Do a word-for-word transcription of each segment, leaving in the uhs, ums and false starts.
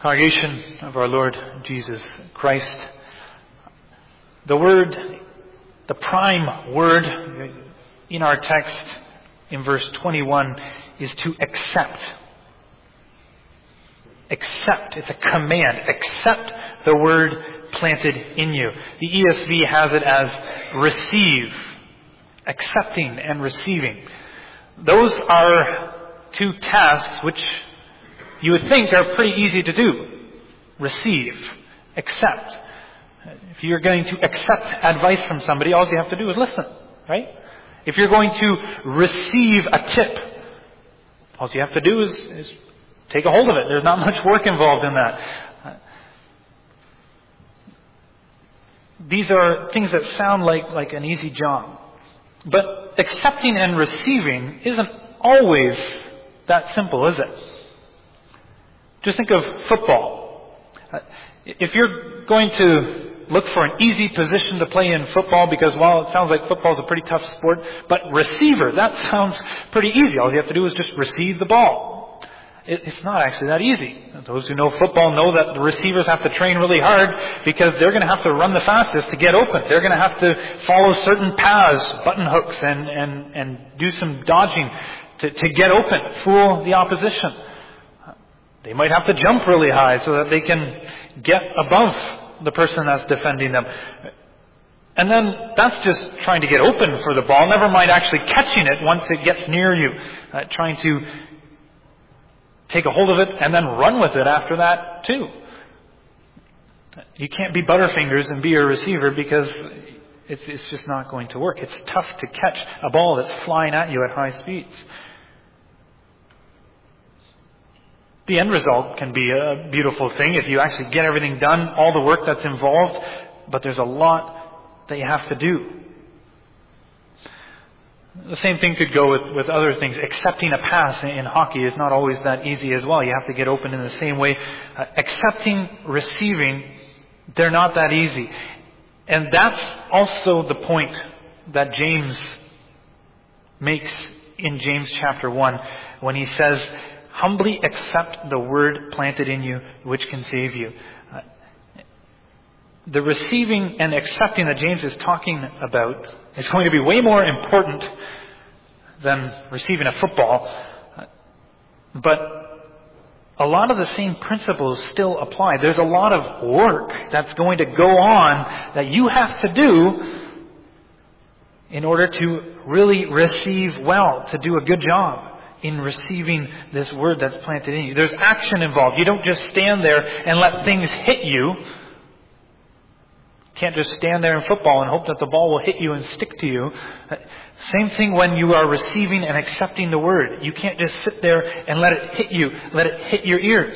Congregation of our Lord Jesus Christ, the word, the prime word in our text in verse twenty-one is to accept. Accept. It's a command. Accept the word planted in you. The E S V has it as receive. Accepting and receiving. Those are two tasks which you would think are pretty easy to do. Receive. Accept. If you're going to accept advice from somebody, all you have to do is listen, right? If you're going to receive a tip, all you have to do is, is take a hold of it. There's not much work involved in that. These are things that sound like, like an easy job. But accepting and receiving isn't always that simple, is it? Just think of football. If you're going to look for an easy position to play in football, because, well, it sounds like football is a pretty tough sport, but receiver, that sounds pretty easy. All you have to do is just receive the ball. It, it's not actually that easy. Those who know football know that the receivers have to train really hard because they're going to have to run the fastest to get open. They're going to have to follow certain paths, button hooks, and, and, and do some dodging to, to get open, fool the opposition. They might have to jump really high so that they can get above the person that's defending them. And then that's just trying to get open for the ball, never mind actually catching it once it gets near you. Uh, trying to take a hold of it and then run with it after that too. You can't be Butterfingers and be a receiver because it's, it's just not going to work. It's tough to catch a ball that's flying at you at high speeds. The end result can be a beautiful thing if you actually get everything done, all the work that's involved, but there's a lot that you have to do. The same thing could go with, with other things. Accepting a pass in, in hockey is not always that easy as well. You have to get open in the same way. Uh, accepting, receiving, they're not that easy. And that's also the point that James makes in James chapter one when he says, humbly accept the word planted in you, which can save you. Uh, the receiving and accepting that James is talking about is going to be way more important than receiving a football. Uh, but a lot of the same principles still apply. There's a lot of work that's going to go on that you have to do in order to really receive well, to do a good job in receiving this word that's planted in you. There's action involved. You don't just stand there and let things hit you. You can't just stand there in football and hope that the ball will hit you and stick to you. Same thing when you are receiving and accepting the word. You can't just sit there and let it hit you, let it hit your ears.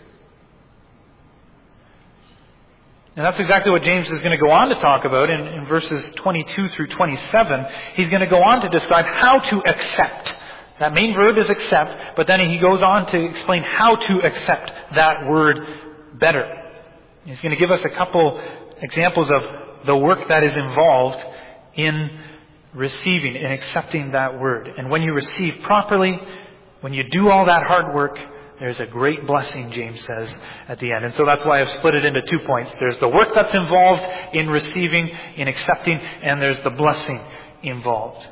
And that's exactly what James is going to go on to talk about in, in verses twenty-two through twenty-seven. He's going to go on to describe how to accept. That main verb is accept, but then he goes on to explain how to accept that word better. He's going to give us a couple examples of the work that is involved in receiving and accepting that word. And when you receive properly, when you do all that hard work, there's a great blessing, James says, at the end. And so that's why I've split it into two points. There's the work that's involved in receiving, in accepting, and there's the blessing involved.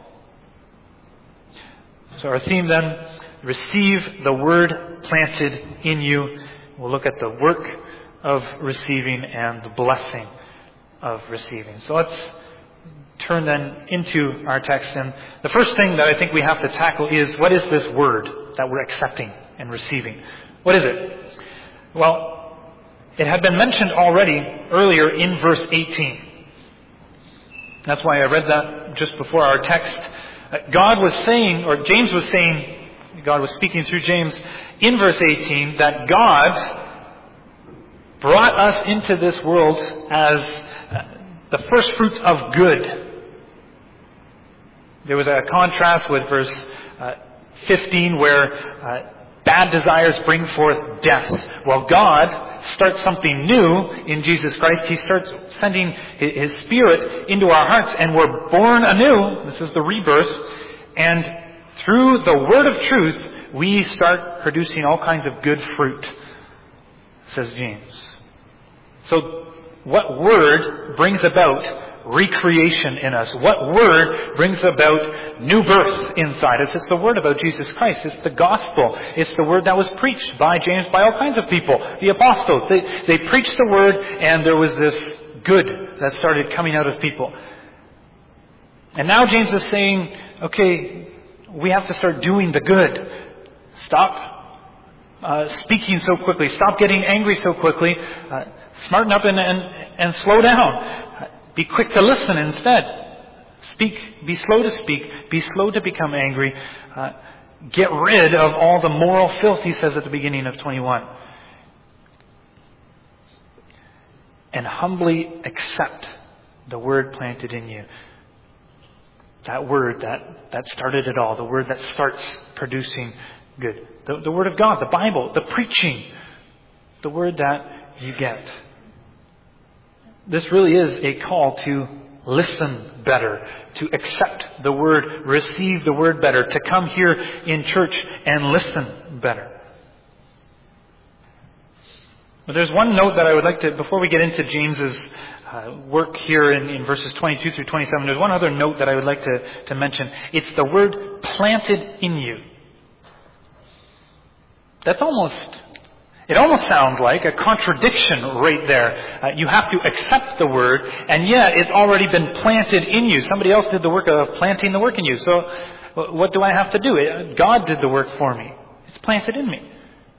So our theme then, receive the word planted in you. We'll look at the work of receiving and the blessing of receiving. So let's turn then into our text. And the first thing that I think we have to tackle is, what is this word that we're accepting and receiving? What is it? Well, it had been mentioned already earlier in verse eighteen. That's why I read that just before our text. God was saying, or James was saying, God was speaking through James in verse eighteen, that God brought us into this world as the first fruits of good. There was a contrast with verse uh, fifteen where uh, bad desires bring forth death. Well, God starts something new in Jesus Christ. He starts sending His Spirit into our hearts, and we're born anew. This is the rebirth. And through the word of truth, we start producing all kinds of good fruit. says James. So what word brings about recreation in us? What word brings about new birth inside us? It's the word about Jesus Christ. It's the gospel. It's the word that was preached by James, by all kinds of people. The apostles, they, they preached the word, and there was this good that started coming out of people. And now James is saying, okay, we have to start doing the good. Stop uh, speaking so quickly. Stop getting angry so quickly. Uh, smarten up and, and, and slow down. Be quick to listen instead. Speak. Be slow to speak. Be slow to become angry. Uh, get rid of all the moral filth, he says at the beginning of twenty-one. And humbly accept the word planted in you. That word that, that started it all. The word that starts producing good. The, the word of God, the Bible, the preaching. The word that you get. This really is a call to listen better, to accept the word, receive the word better, to come here in church and listen better. But there's one note that I would like to, before we get into James's uh, work here in, in verses twenty-two through twenty-seven, there's one other note that I would like to, to mention. It's the word planted in you. That's almost... It almost sounds like a contradiction right there. Uh, you have to accept the word, and yet it's already been planted in you. Somebody else did the work of planting the work in you. So what do I have to do? God did the work for me. It's planted in me.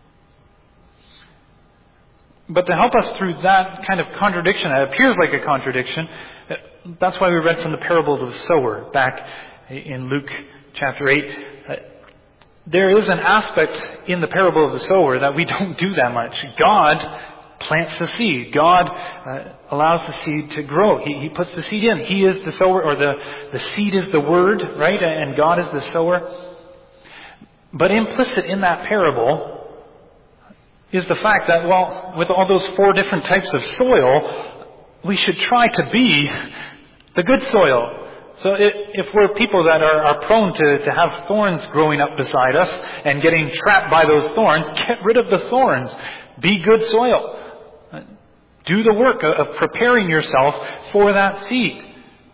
But to help us through that kind of contradiction, that appears like a contradiction, that's why we read from the parable of the sower back in Luke chapter eight. There is an aspect in the parable of the sower that we don't do that much. God plants the seed. God uh, allows the seed to grow. He, he puts the seed in. He is the sower, or the, the seed is the word, right? And God is the sower. But implicit in that parable is the fact that, well, with all those four different types of soil, we should try to be the good soil. So if we're people that are, are prone to, to have thorns growing up beside us and getting trapped by those thorns, get rid of the thorns. Be good soil. Do the work of preparing yourself for that seed.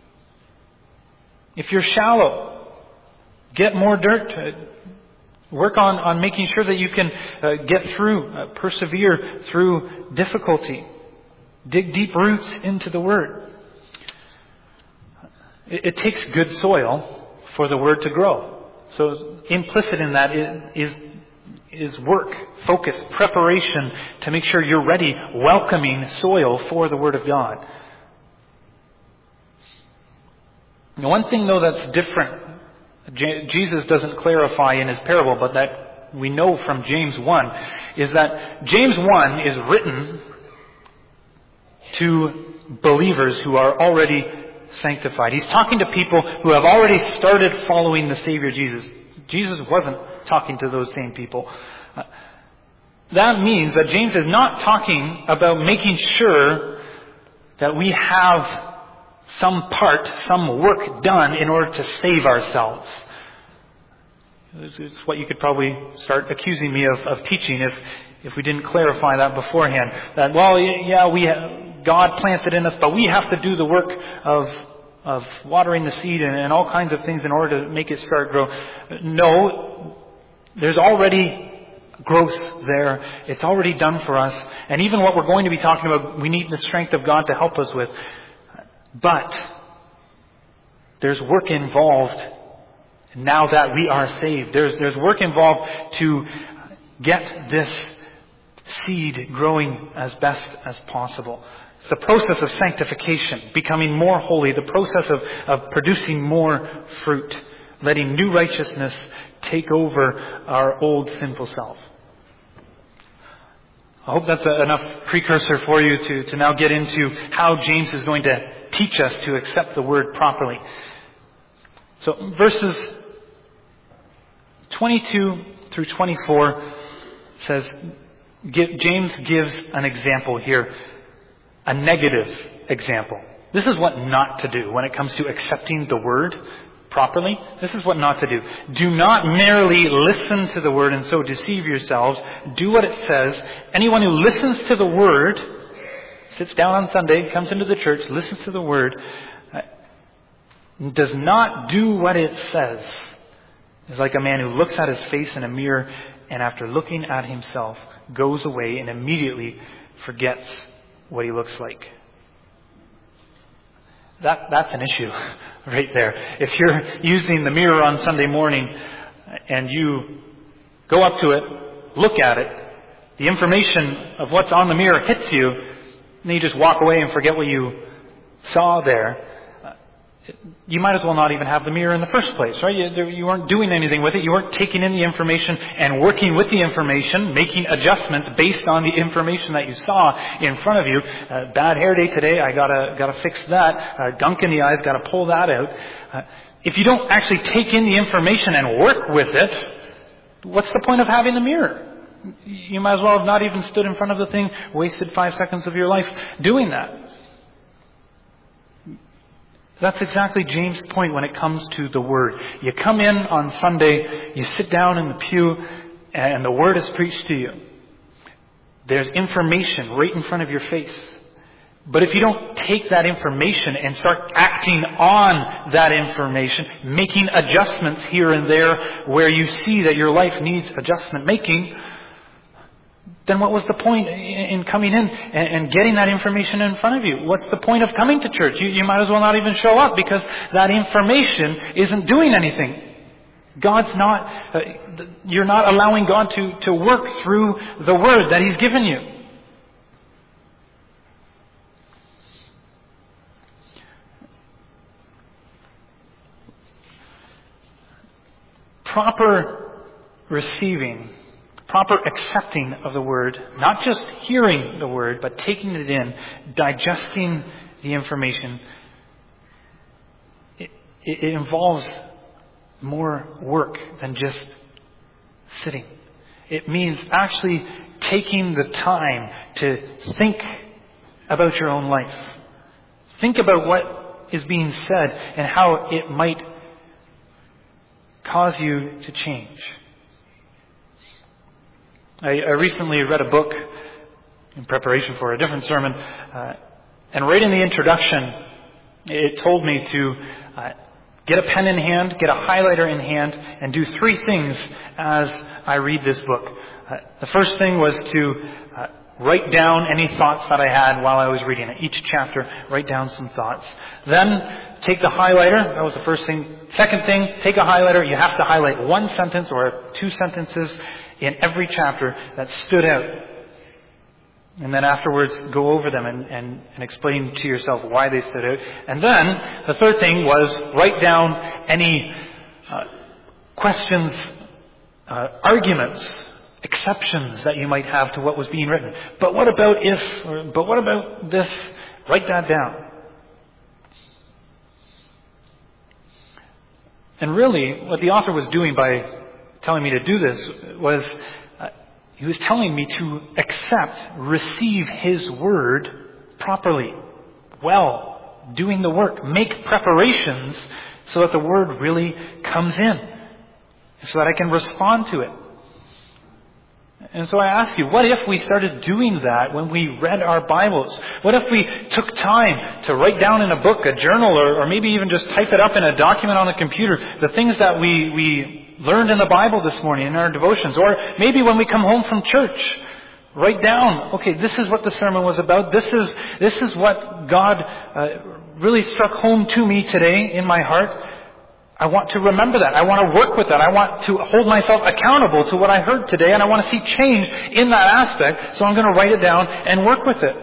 If you're shallow, get more dirt. Work on, on making sure that you can uh, get through, uh, persevere through difficulty. Dig deep roots into the Word. It takes good soil for the word to grow. So implicit in that is, is work, focus, preparation to make sure you're ready, welcoming soil for the word of God. Now, one thing though that's different, J- Jesus doesn't clarify in his parable, but that we know from James one, is that James one is written to believers who are already sanctified. He's talking to people who have already started following the Savior Jesus. Jesus wasn't talking to those same people. Uh, that means that James is not talking about making sure that we have some part, some work done in order to save ourselves. It's, it's what you could probably start accusing me of, of teaching if if we didn't clarify that beforehand. That, well, yeah, we have, God plants it in us, but we have to do the work of of watering the seed and, and all kinds of things in order to make it start grow. No, there's already growth there. It's already done for us. And even what we're going to be talking about, we need the strength of God to help us with. But there's work involved now that we are saved. There's, there's work involved to get this seed growing as best as possible. The process of sanctification, becoming more holy, the process of, of producing more fruit, letting new righteousness take over our old sinful self. I hope that's a, enough precursor for you to, to now get into how James is going to teach us to accept the word properly. So verses twenty-two through twenty-four says, James gives an example here. A negative example. This is what not to do when it comes to accepting the word. properly, this is what not to do. Do not merely listen to the Word and so deceive yourselves. Do what it says. Anyone who listens to the Word, sits down on Sunday, comes into the church, listens to the Word, uh, does not do what it says, is like a man who looks at his face in a mirror and after looking at himself goes away and immediately forgets what he looks like. That, that's an issue right there. If you're using the mirror on Sunday morning and you go up to it, look at it, the information of what's on the mirror hits you, and you just walk away and forget what you saw there, you might as well not even have the mirror in the first place, right? You, you weren't doing anything with it. You weren't taking in the information and working with the information, making adjustments based on the information that you saw in front of you. Uh, bad hair day today, I gotta gotta fix that. Uh, gunk in the eyes, gotta pull that out. Uh, if you don't actually take in the information and work with it, what's the point of having the mirror? You might as well have not even stood in front of the thing, wasted five seconds of your life doing that. That's exactly James' point when it comes to the Word. You come in on Sunday, you sit down in the pew, and the Word is preached to you. There's information right in front of your face. But if you don't take that information and start acting on that information, making adjustments here and there where you see that your life needs adjustment making, then what was the point in coming in and getting that information in front of you? What's the point of coming to church? You, you might as well not even show up because that information isn't doing anything. God's not, uh, you're not allowing God to, to work through the Word that He's given you. Proper receiving, proper accepting of the Word, not just hearing the Word, but taking it in, digesting the information, it, it involves more work than just sitting. It means actually taking the time to think about your own life. Think about what is being said and how it might cause you to change. I, I recently read a book in preparation for a different sermon, uh, and right in the introduction, it told me to uh, get a pen in hand, get a highlighter in hand, and do three things as I read this book. Uh, the first thing was to uh, write down any thoughts that I had while I was reading it. Each chapter, write down some thoughts. Then take the highlighter. That was the first thing. Second thing, take a highlighter. You have to highlight one sentence or two sentences in every chapter that stood out. And then afterwards, go over them and, and, and explain to yourself why they stood out. And then, the third thing was write down any uh, questions, uh, arguments, exceptions that you might have to what was being written. But what about if, or, but what about this? Write that down. And really, what the author was doing by telling me to do this was uh, he was telling me to accept, receive His Word properly, well, doing the work, make preparations so that the Word really comes in, so that I can respond to it. And so I ask you, what if we started doing that when we read our Bibles? What if we took time to write down in a book, a journal, or, or maybe even just type it up in a document on a computer, the things that we, we learned in the Bible this morning in our devotions? Or maybe when we come home from church, write down, okay, this is what the sermon was about. This is, this is what God uh, really struck home to me today in my heart. I want to remember that. I want to work with that. I want to hold myself accountable to what I heard today, and I want to see change in that aspect, so I'm going to write it down and work with it.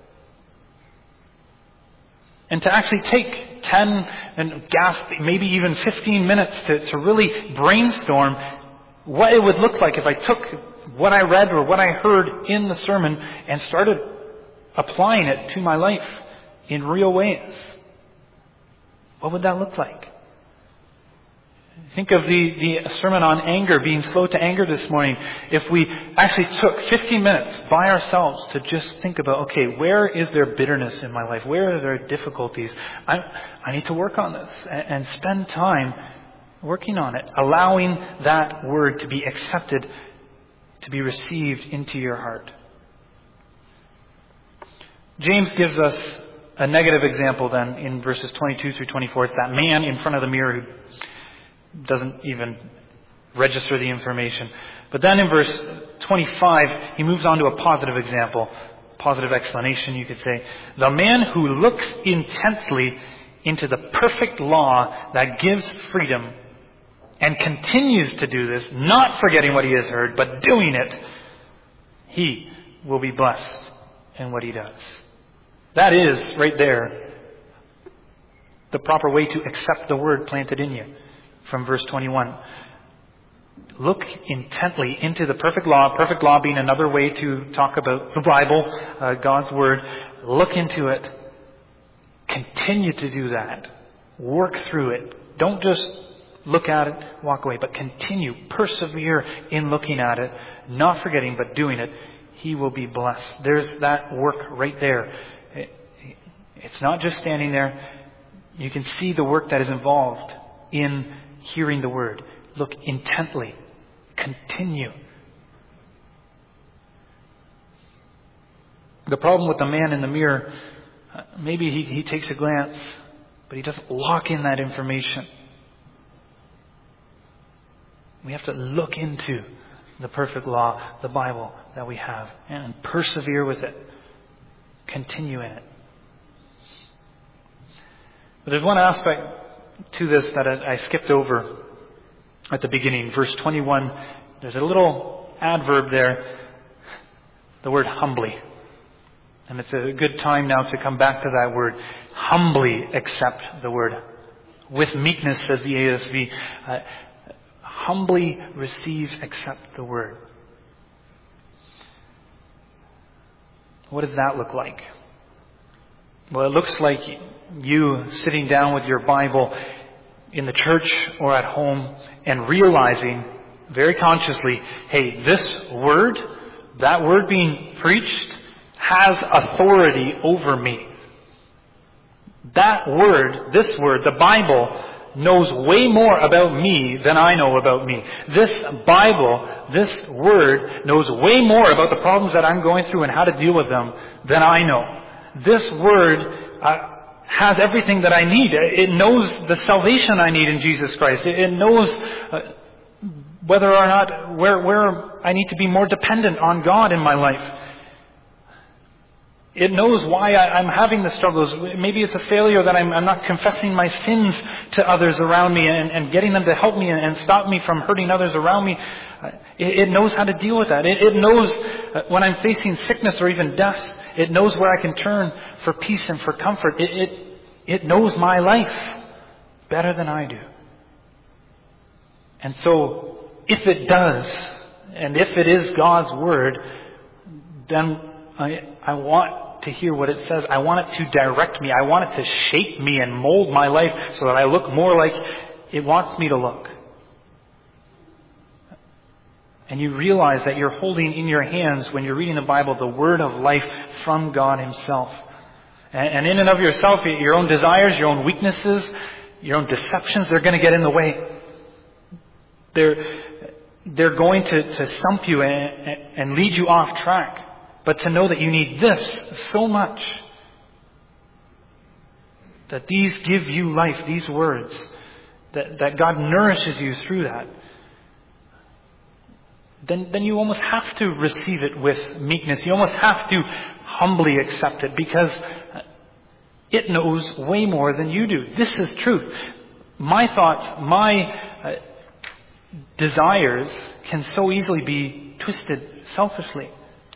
And to actually take ten and gasp, maybe even fifteen minutes to, to really brainstorm what it would look like if I took what I read or what I heard in the sermon and started applying it to my life in real ways. What would that look like? Think of the, the sermon on anger, being slow to anger this morning. If we actually took fifteen minutes by ourselves to just think about, okay, where is there bitterness in my life? Where are there difficulties? I, I need to work on this, and, and spend time working on it, allowing that word to be accepted, to be received into your heart. James gives us a negative example then in verses twenty-two through twenty-four. It's that man in front of the mirror who doesn't even register the information. But then in verse twenty-five, he moves on to a positive example, positive explanation, you could say. The man who looks intensely into the perfect law that gives freedom and continues to do this, not forgetting what he has heard, but doing it, he will be blessed in what he does. That is, right there, the proper way to accept the word planted in you. From verse twenty-one. Look intently into the perfect law, perfect law being another way to talk about the Bible, uh, God's Word. Look into it. Continue to do that. Work through it. Don't just look at it, walk away, but continue, persevere in looking at it, not forgetting, but doing it. He will be blessed. There's that work right there. It's not just standing there. You can see the work that is involved in hearing the word. Look intently. Continue. The problem with the man in the mirror, uh, maybe he, he takes a glance, but he doesn't lock in that information. We have to look into the perfect law, the Bible that we have, and persevere with it. Continue in it. But there's one aspect to this that I, I skipped over at the beginning. Verse twenty-one, there's a little adverb there, the word humbly. And it's a good time now to come back to that word. Humbly accept the word. With meekness, says the A S V. Uh, humbly receive, accept the word. What does that look like? Well, it looks like you sitting down with your Bible in the church or at home and realizing very consciously, hey, this word, that word being preached, has authority over me. That word, this word, the Bible, knows way more about me than I know about me. This Bible, this word, knows way more about the problems that I'm going through and how to deal with them than I know. This word uh, has everything that I need. It knows the salvation I need in Jesus Christ. It, it knows uh, whether or not, where, where I need to be more dependent on God in my life. It knows why I, I'm having the struggles. Maybe it's a failure that I'm, I'm not confessing my sins to others around me and, and getting them to help me and, and stop me from hurting others around me. Uh, it, it knows how to deal with that. It, it knows uh, when I'm facing sickness or even death. It knows where I can turn for peace and for comfort. It, it, it knows my life better than I do. And so, if it does, and if it is God's Word, then I, I want to hear what it says. I want it to direct me. I want it to shape me and mold my life so that I look more like it wants me to look. And you realize that you're holding in your hands, when you're reading the Bible, the word of life from God Himself. And in and of yourself, your own desires, your own weaknesses, your own deceptions, they're going to get in the way. They're, they're going to, to stump you and, and lead you off track. But to know that you need this so much, that these give you life, these words, that, that God nourishes you through that, Then, then you almost have to receive it with meekness. You almost have to humbly accept it because it knows way more than you do. This is truth. My thoughts, my uh, desires can so easily be twisted selfishly.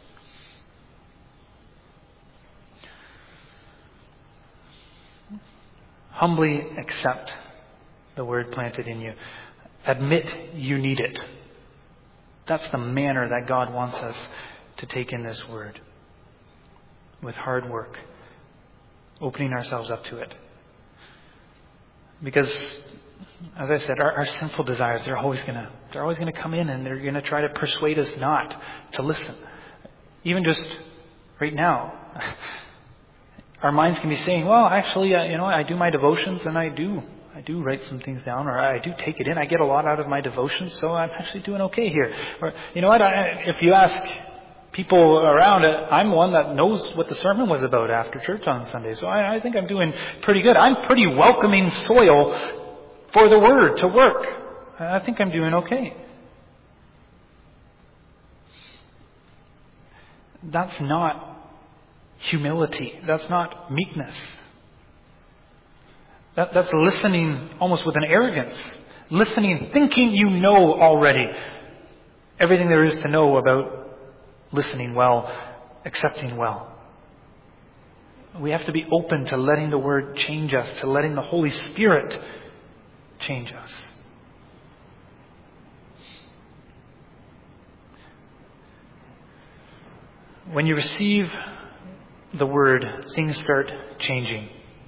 Humbly accept the word planted in you. Admit you need it. That's the manner that God wants us to take in this word. With hard work. Opening ourselves up to it. Because As I said, our, our sinful desires, they're always gonna, they're always gonna come in and they're gonna try to persuade us not to listen. Even just right now, our minds can be saying, well, actually, uh, you know, I do my devotions and I do, I do write some things down, or I do take it in. I get a lot out of my devotions, so I'm actually doing okay here. Or, you know what, I, if you ask people around, I'm one that knows what the sermon was about after church on Sunday, so I, I think I'm doing pretty good. I'm pretty welcoming soil for the Word to work. I think I'm doing okay. That's not humility. That's not meekness. That, that's listening almost with an arrogance. Listening, thinking you know already everything there is to know about listening well, accepting well. We have to be open to letting the Word change us, to letting the Holy Spirit change us. When you receive the Word, things start changing.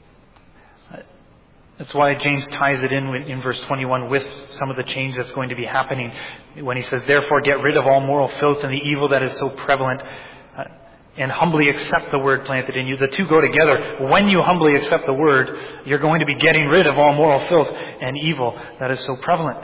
That's why James ties it in in verse twenty-one with some of the change that's going to be happening when he says, therefore get rid of all moral filth and the evil that is so prevalent, uh, and humbly accept the Word planted in you. The two go together. When you humbly accept the Word, you're going to be getting rid of all moral filth and evil that is so prevalent.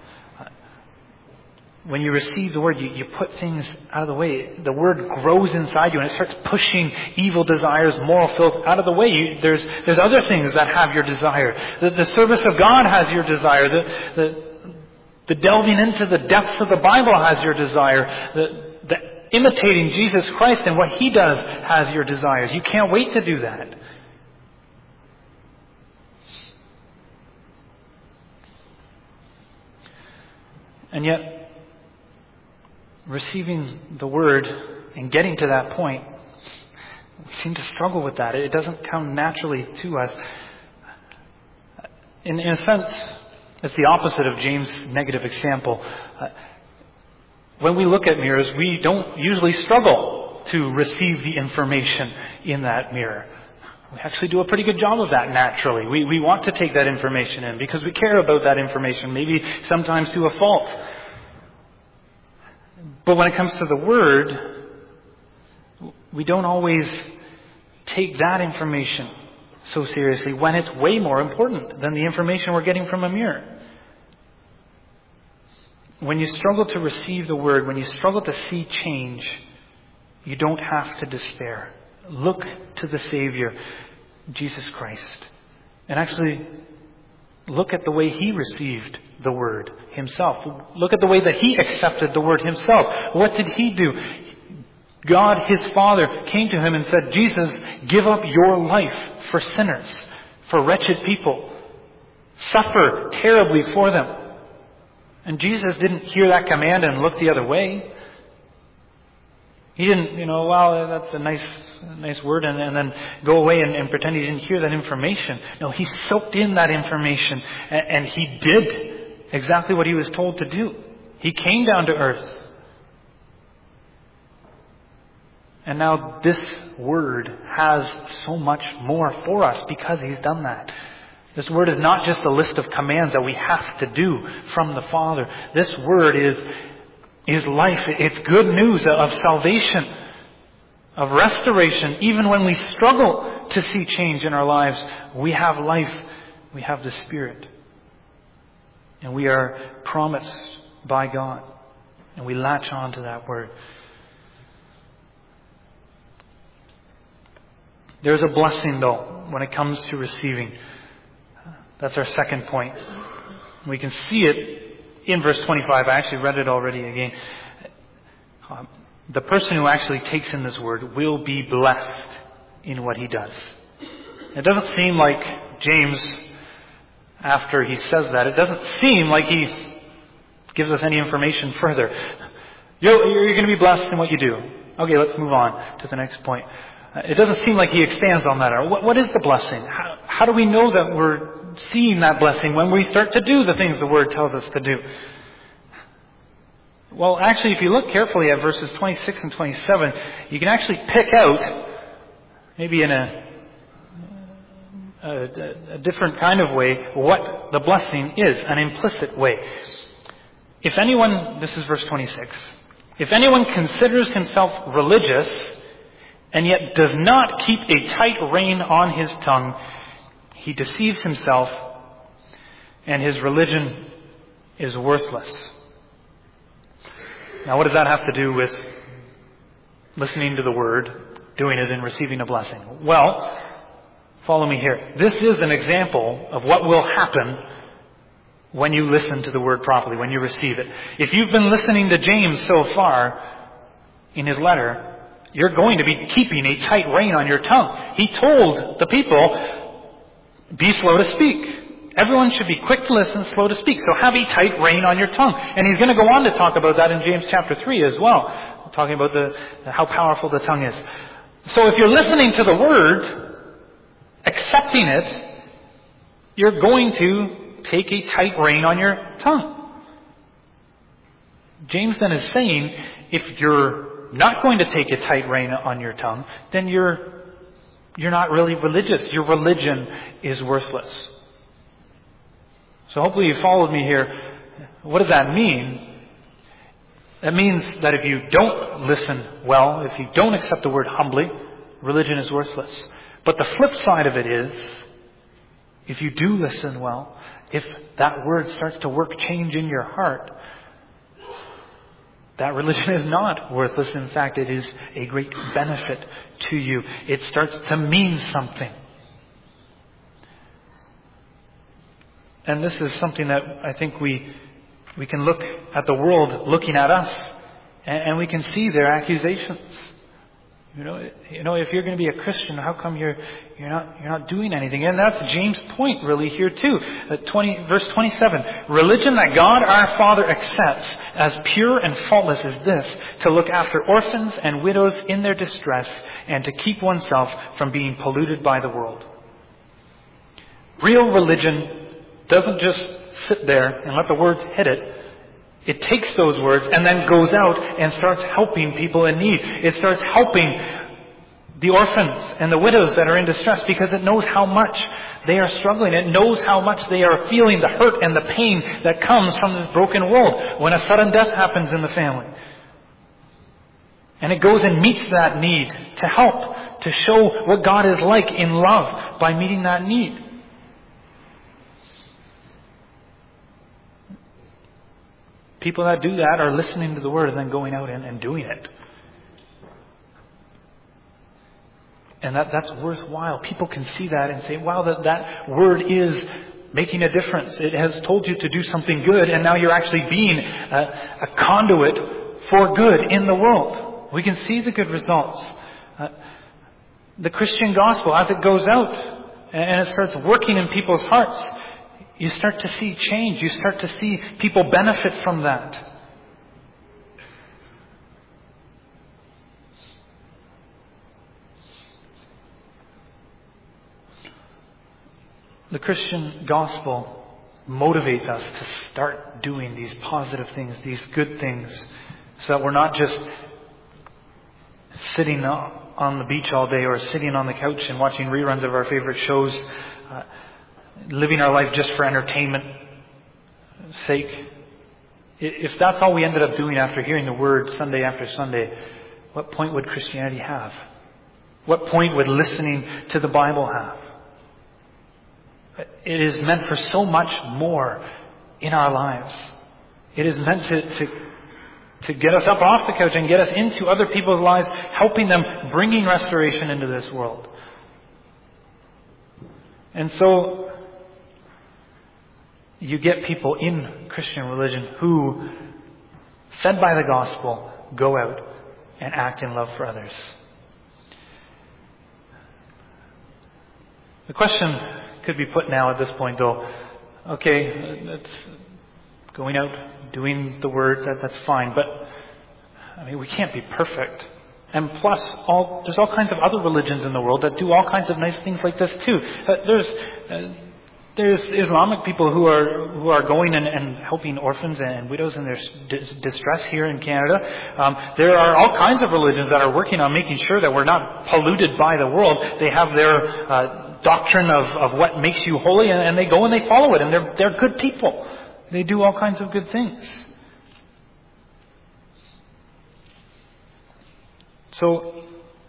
When you receive the Word, you, you put things out of the way. The Word grows inside you and it starts pushing evil desires, moral filth out of the way. You, there's, there's other things that have your desire. The, the service of God has your desire. The, the, the delving into the depths of the Bible has your desire. The, the imitating Jesus Christ and what He does has your desires. You can't wait to do that. And yet, receiving the Word and getting to that point, we seem to struggle with that. It doesn't come naturally to us. In, in a sense, it's the opposite of James' negative example. Uh, when we look at mirrors, we don't usually struggle to receive the information in that mirror. We actually do a pretty good job of that naturally. We, we want to take that information in because we care about that information, maybe sometimes to a fault. But when it comes to the Word, we don't always take that information so seriously when it's way more important than the information we're getting from a mirror. When you struggle to receive the Word, when you struggle to see change, you don't have to despair. Look to the Savior, Jesus Christ. And actually, look at the way He received the Word Himself. Look at the way that He accepted the Word Himself. What did He do? God, His Father, came to Him and said, Jesus, give up your life for sinners, for wretched people. Suffer terribly for them. And Jesus didn't hear that command and look the other way. He didn't, you know, well, that's a nice nice word, and, and then go away and, and pretend He didn't hear that information. No, He soaked in that information, and, and He did exactly what He was told to do. He came down to earth. And now this Word has so much more for us because He's done that. This Word is not just a list of commands that we have to do from the Father. This Word is is life. It's good news of salvation, of restoration. Even when we struggle to see change in our lives, we have life. We have the Spirit. And we are promised by God. And we latch on to that Word. There's a blessing, though, when it comes to receiving. That's our second point. We can see it in verse twenty-five. I actually read it already again. Um, the person who actually takes in this Word will be blessed in what he does. It doesn't seem like James, after he says that, it doesn't seem like he gives us any information further. You're, you're going to be blessed in what you do. Okay, let's move on to the next point. It doesn't seem like he expands on that. What, what is the blessing? How, how do we know that we're seeing that blessing when we start to do the things the Word tells us to do? Well, actually, if you look carefully at verses twenty-six and twenty-seven, you can actually pick out, maybe in a, a, a different kind of way what the blessing is, an implicit way. If anyone, this is verse twenty-six, if anyone considers himself religious and yet does not keep a tight rein on his tongue, he deceives himself and his religion is worthless. Now, what does that have to do with listening to the Word, doing it and receiving a blessing? Well, follow me here. This is an example of what will happen when you listen to the Word properly, when you receive it. If you've been listening to James so far in his letter, you're going to be keeping a tight rein on your tongue. He told the people, be slow to speak. Everyone should be quick to listen, slow to speak. So have a tight rein on your tongue. And he's going to go on to talk about that in James chapter three as well, talking about the how powerful the tongue is. So if you're listening to the Word, accepting it, you're going to take a tight rein on your tongue. James then is saying, if you're not going to take a tight rein on your tongue, then you're you're not really religious. Your religion is worthless. So hopefully you followed me here. What does that mean? That means that if you don't listen well, if you don't accept the Word humbly, religion is worthless. But the flip side of it is, if you do listen well, if that Word starts to work change in your heart, that religion is not worthless. In fact, it is a great benefit to you. It starts to mean something. And this is something that I think we we can look at the world looking at us, and, and we can see their accusations. You know, you know, if you're going to be a Christian, how come you're you're not you're not doing anything? And that's James' point really here too. Uh, twenty verse twenty-seven. Religion that God our Father accepts as pure and faultless is this: to look after orphans and widows in their distress, and to keep oneself from being polluted by the world. Real religion doesn't just sit there and let the words hit it. It takes those words and then goes out and starts helping people in need. It starts helping the orphans and the widows that are in distress because it knows how much they are struggling. It knows how much they are feeling the hurt and the pain that comes from this broken world when a sudden death happens in the family. And it goes and meets that need to help, to show what God is like in love by meeting that need. People that do that are listening to the Word and then going out and, and doing it. And that, that's worthwhile. People can see that and say, wow, that, that Word is making a difference. It has told you to do something good, and now you're actually being a, a conduit for good in the world. We can see the good results. Uh, the Christian gospel, as it goes out and it starts working in people's hearts, you start to see change. You start to see people benefit from that. The Christian gospel motivates us to start doing these positive things, these good things, so that we're not just sitting on the beach all day or sitting on the couch and watching reruns of our favorite shows, uh, living our life just for entertainment sake. If that's all we ended up doing after hearing the Word Sunday after Sunday, what point would Christianity have? What point would listening to the Bible have? It is meant for so much more in our lives. It is meant to, to, to get us up off the couch and get us into other people's lives, helping them, bringing restoration into this world. And so, you get people in Christian religion who, fed by the gospel, go out and act in love for others. The question could be put now at this point, though. Okay, that's going out, doing the Word, that, that's fine. But, I mean, we can't be perfect. And plus, all, there's all kinds of other religions in the world that do all kinds of nice things like this too. Uh, there's... Uh, There's Islamic people who are who are going and, and helping orphans and widows in their d- distress here in Canada. Um, there are all kinds of religions that are working on making sure that we're not polluted by the world. They have their uh, uh, doctrine of, of what makes you holy, and, and they go and they follow it, and they're, they're good people. They do all kinds of good things. So,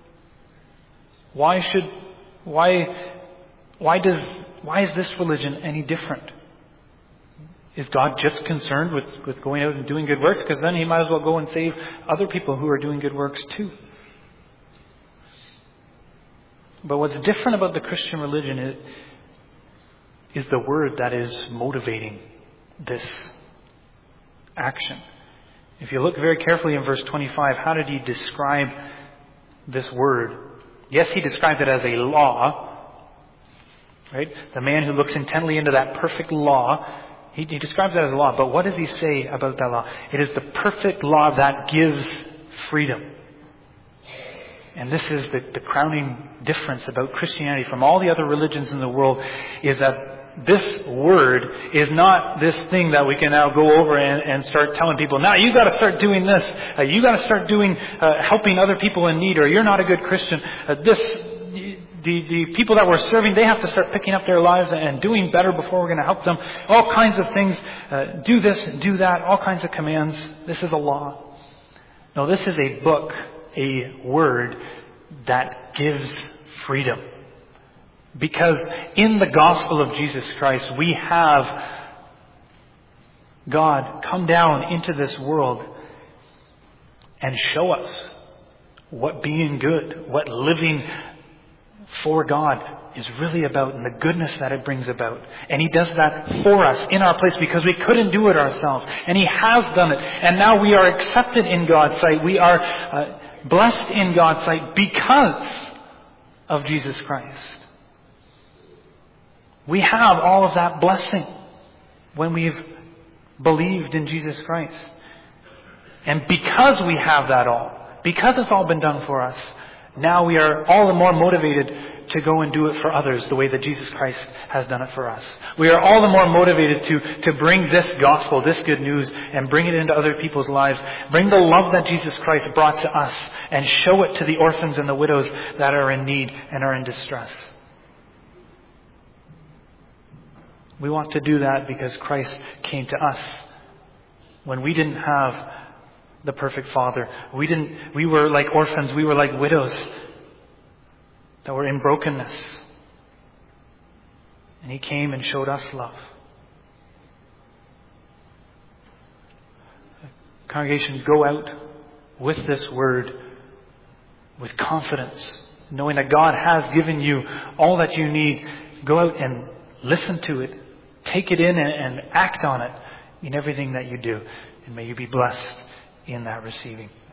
why should, why, why does, why is this religion any different? Is God just concerned with, with going out and doing good works? Because then He might as well go and save other people who are doing good works too. But what's different about the Christian religion is, is the word that is motivating this action. If you look very carefully in verse twenty-five, how did He describe this word? Yes, He described it as a law. Right? The man who looks intently into that perfect law, he, he describes that as a law. But what does He say about that law? It is the perfect law that gives freedom. And this is the, the crowning difference about Christianity from all the other religions in the world, is that this word is not this thing that we can now go over and, and start telling people, now you got to start doing this, uh, you got to start doing uh, helping other people in need, or you're not a good Christian. Uh, this, the the people that we're serving, they have to start picking up their lives and doing better before we're going to help them. All kinds of things. Uh, do this, do that. All kinds of commands. This is a law. No, this is a book, a word that gives freedom. Because in the gospel of Jesus Christ, we have God come down into this world and show us what being good, what living for God is really about, and the goodness that it brings about. And He does that for us in our place because we couldn't do it ourselves. And He has done it. And now we are accepted in God's sight. We are uh, blessed in God's sight because of Jesus Christ. We have all of that blessing when we've believed in Jesus Christ. And because we have that all, because it's all been done for us, now we are all the more motivated to go and do it for others the way that Jesus Christ has done it for us. We are all the more motivated to, to bring this gospel, this good news, and bring it into other people's lives. Bring the love that Jesus Christ brought to us and show it to the orphans and the widows that are in need and are in distress. We want to do that because Christ came to us when we didn't have the perfect Father. We didn't. We were like orphans. We were like widows that were in brokenness. And He came and showed us love. Congregation, go out with this word with confidence, knowing that God has given you all that you need. Go out and listen to it. Take it in and, and act on it in everything that you do. And may you be blessed in that receiving.